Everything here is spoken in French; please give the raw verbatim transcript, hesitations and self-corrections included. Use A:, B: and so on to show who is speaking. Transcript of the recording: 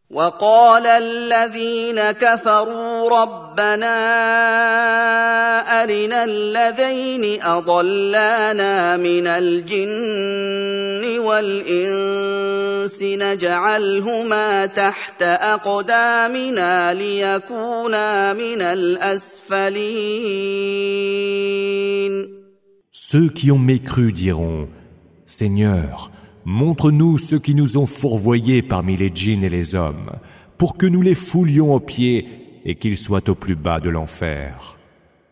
A: وقال الذين كفروا ربنا أرنا الذين أضلانا من الجن والإنس نجعلهما تحت أقدامنا ليكونا من الأسفلين.
B: Ceux qui ont mécru diront: Seigneur, montre-nous ceux qui nous ont fourvoyés parmi les djinns et les hommes, pour que nous les foulions aux pieds et qu'ils soient au plus bas de l'enfer.